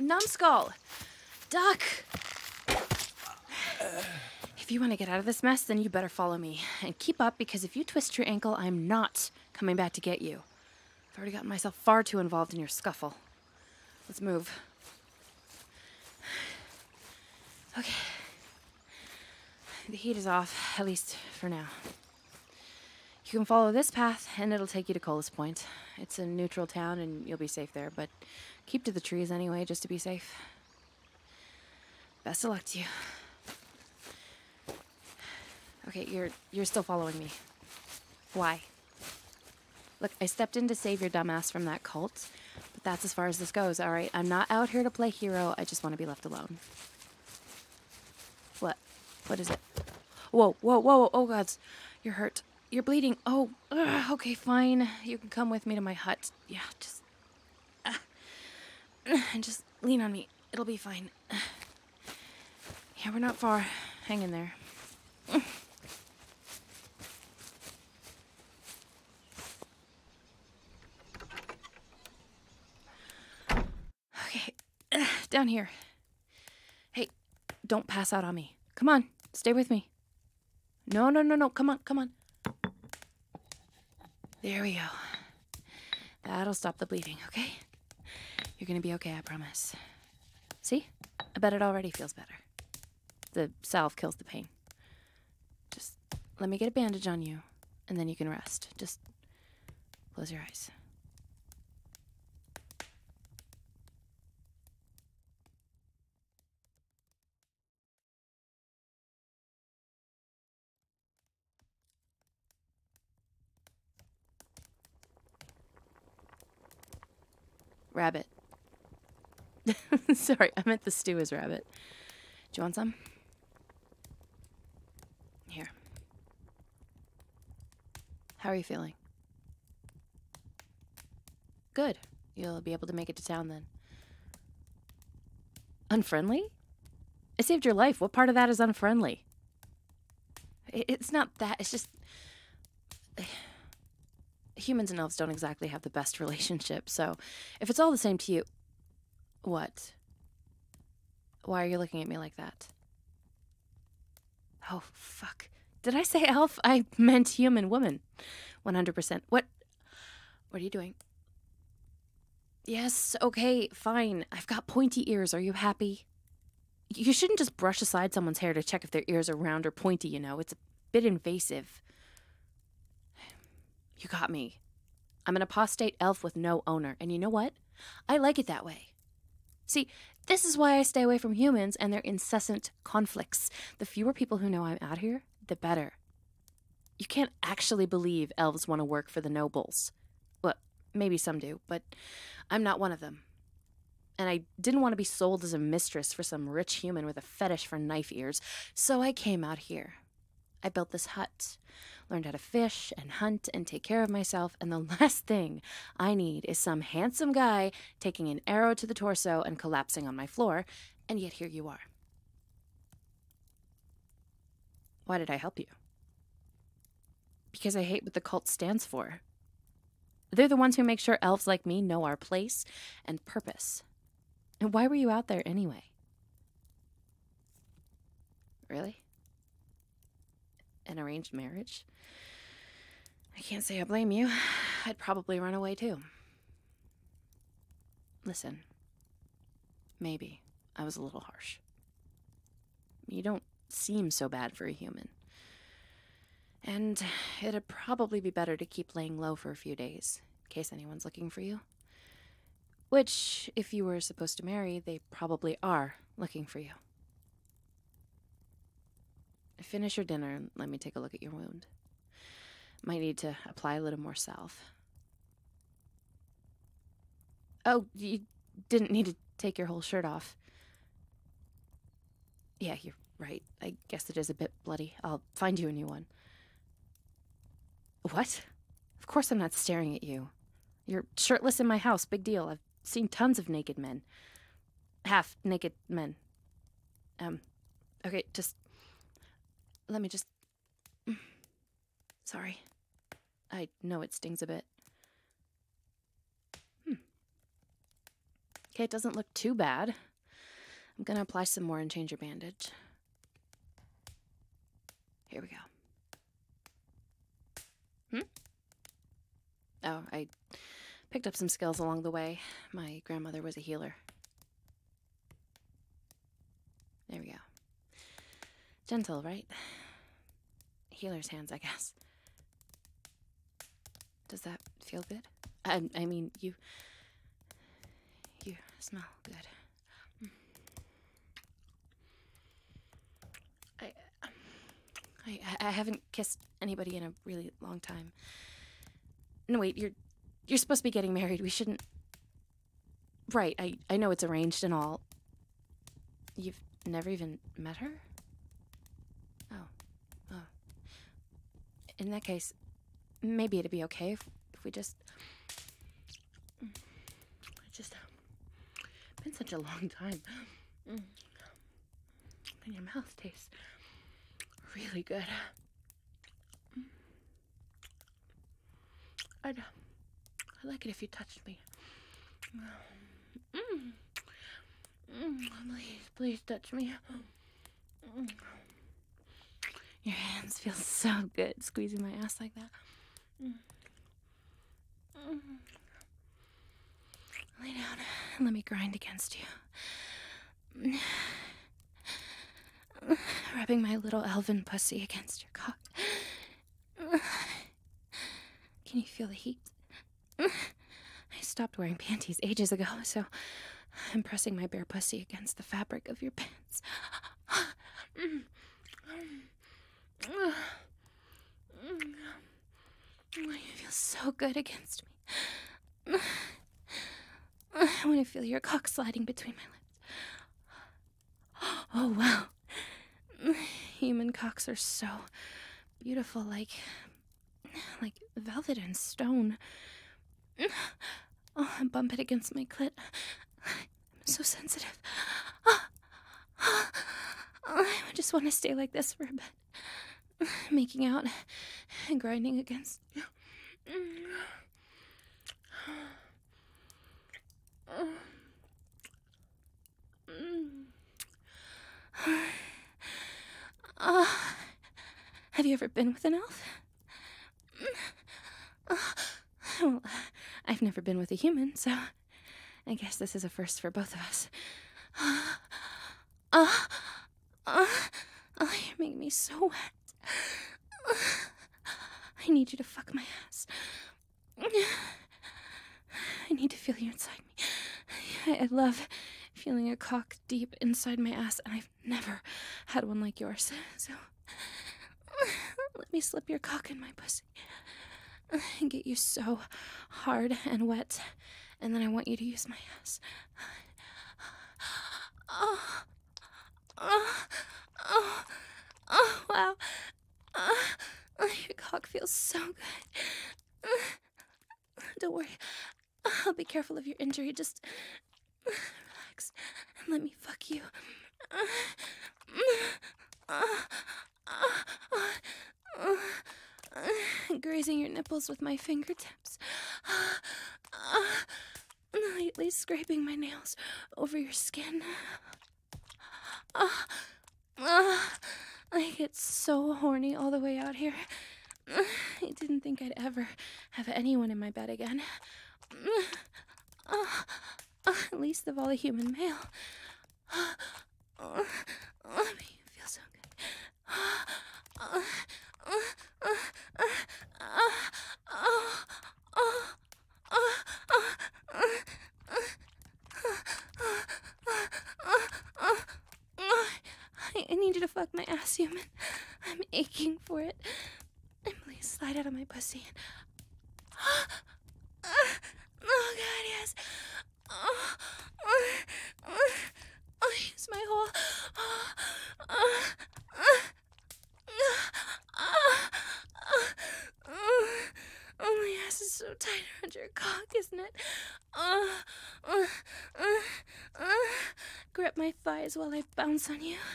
Numbskull! Duck! If you want to get out of this mess, then you better follow me. And keep up, because if you twist your ankle, I'm not coming back to get you. I've already gotten myself far too involved in your scuffle. Let's move. Okay. The heat is off, at least for now. You can follow this path, and it'll take you to Colas Point. It's a neutral town, and you'll be safe there, but keep to the trees anyway, just to be safe. Best of luck to you. Okay, you're still following me. Why? Look, I stepped in to save your dumbass from that cult, but that's as far as this goes, all right? I'm not out here to play hero. I just want to be left alone. What? What is it? Whoa, whoa, whoa, oh, gods. You're hurt. You're bleeding. Oh, okay, fine. You can come with me to my hut. Yeah, just lean on me. It'll be fine. Yeah, we're not far. Hang in there. Okay, down here. Hey, don't pass out on me. Come on, stay with me. No, come on. There we go. That'll stop the bleeding, okay? You're gonna be okay, I promise. See? I bet it already feels better. The salve kills the pain. Just let me get a bandage on you, and then you can rest. Just close your eyes. Rabbit. Sorry, I meant the stew is rabbit. Do you want some? Here. How are you feeling? Good. You'll be able to make it to town then. Unfriendly? I saved your life. What part of that is unfriendly? It's not that. It's just... Humans and elves don't exactly have the best relationship, so if it's all the same to you... What? Why are you looking at me like that? Oh, fuck. Did I say elf? I meant human woman. 100%. What are you doing? Yes, okay, fine. I've got pointy ears. Are you happy? You shouldn't just brush aside someone's hair to check if their ears are round or pointy, you know. It's a bit invasive. You got me. I'm an apostate elf with no owner, and you know what? I like it that way. See, this is why I stay away from humans and their incessant conflicts. The fewer people who know I'm out here, the better. You can't actually believe elves want to work for the nobles. Well, maybe some do, but I'm not one of them. And I didn't want to be sold as a mistress for some rich human with a fetish for knife ears, so I came out here. I built this hut, learned how to fish and hunt and take care of myself, and the last thing I need is some handsome guy taking an arrow to the torso and collapsing on my floor, and yet here you are. Why did I help you? Because I hate what the cult stands for. They're the ones who make sure elves like me know our place and purpose. And why were you out there anyway? Really? An arranged marriage? I can't say I blame you. I'd probably run away too. Listen, maybe I was a little harsh. You don't seem so bad for a human. And it'd probably be better to keep laying low for a few days, in case anyone's looking for you. Which, if you were supposed to marry, they probably are looking for you. Finish your dinner and let me take a look at your wound. Might need to apply a little more salve. Oh, you didn't need to take your whole shirt off. Yeah, you're right. I guess it is a bit bloody. I'll find you a new one. What? Of course I'm not staring at you. You're shirtless in my house. Big deal. I've seen tons of naked men. Half-naked men. Okay, just... Let me just... Sorry. I know it stings a bit. Okay, it doesn't look too bad. I'm gonna apply some more and change your bandage. Here we go. Oh, I picked up some skills along the way. My grandmother was a healer. There we go. Gentle, right? Healer's hands, I guess. Does that feel good? I mean, you smell good. I haven't kissed anybody in a really long time. No, wait, you're supposed to be getting married. We shouldn't... Right, I know it's arranged and all. You've never even met her? Oh. In that case, maybe it'd be okay if we just... It's just been such a long time. And your mouth tastes really good. I'd like it if you touched me. Please touch me. Your hands feel so good squeezing my ass like that. Lay down and let me grind against you. Rubbing my little elven pussy against your cock. Can you feel the heat? I stopped wearing panties ages ago, so I'm pressing my bare pussy against the fabric of your pants. You feel so good against me. I want to feel your cock sliding between my lips. Oh, wow. Human cocks are so beautiful, like velvet and stone. Oh, I bump it against my clit. I'm so sensitive. I just want to stay like this for a bit. Making out and grinding against you. Have you ever been with an elf? Well, I've never been with a human, so I guess this is a first for both of us. You're making me so wet. I need you to fuck my ass. I need to feel you inside me. I love feeling a cock deep inside my ass, and I've never had one like yours. So let me slip your cock in my pussy and get you so hard and wet, and then I want you to use my ass. Wow. Your cock feels so good. Don't worry. I'll be careful of your injury. Just relax and let me fuck you. Grazing your nipples with my fingertips. Lightly scraping my nails over your skin. I get so horny all the way out here. I didn't think I'd ever have anyone in my bed again. Least of all a human male. You feel so good. I need you to fuck my ass, human. I'm aching for it. And please slide out of my pussy. Oh, God, yes. Use my whole... Oh, my ass is so tight around your cock, isn't it? Grip my thighs while I bounce on you.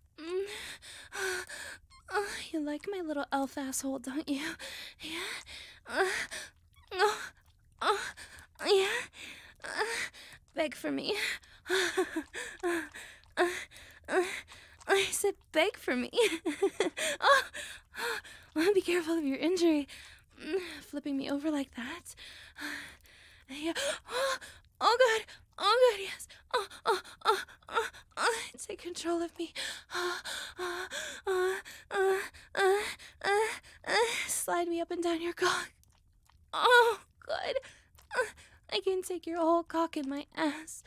You like my little elf asshole, don't you? Yeah? Yeah? beg for me. I said beg for me. Oh, be careful of your injury. Flipping me over like that. Yeah. Oh, God. Oh, God, yes. Take control of me. Slide me up and down your cock. Oh, good. I can take your whole cock in my ass.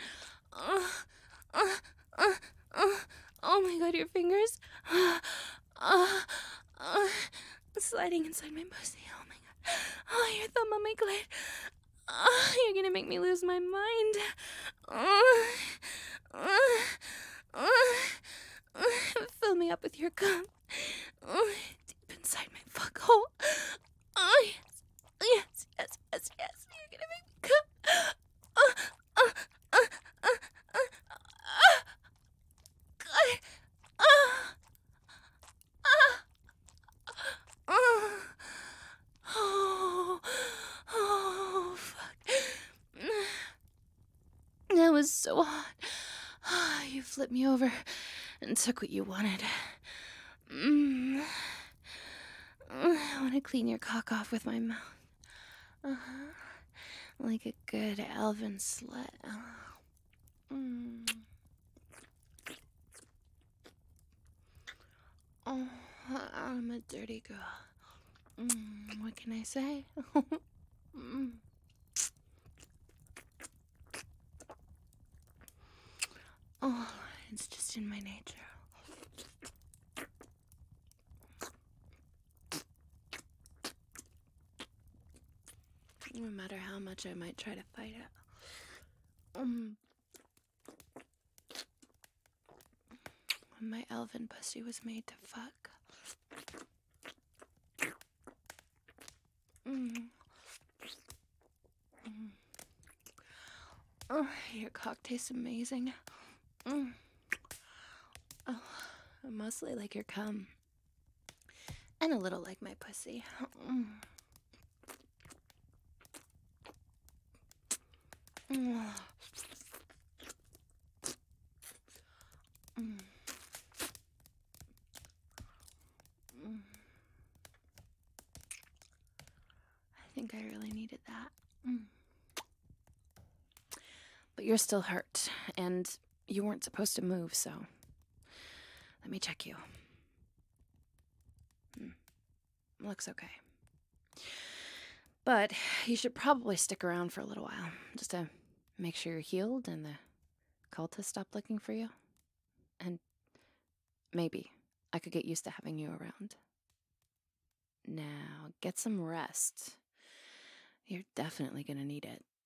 Oh my God, your fingers. Sliding inside my pussy. Oh my God. Oh, your thumb on my clit. You're gonna make me lose my mind. Fill me up with your cum. Deep inside my fuck hole. Oh, yes. Yes, yes, yes, yes. You're gonna make me come. God. Oh, fuck. That was so hot. You flipped me over and took what you wanted. I want to clean your cock off with my mouth. Like a good elven slut. Oh, I'm a dirty girl. What can I say? Oh, it's just in my nature. No matter how much I might try to fight it. My elven pussy was made to fuck. Oh, your cock tastes amazing. Oh, mostly like your cum. And a little like my pussy. I think I really needed that. But you're still hurt, and you weren't supposed to move, so let me check you. Looks okay. But you should probably stick around for a little while, just to make sure you're healed and the cultists stop looking for you. And maybe I could get used to having you around. Now, get some rest. You're definitely gonna need it.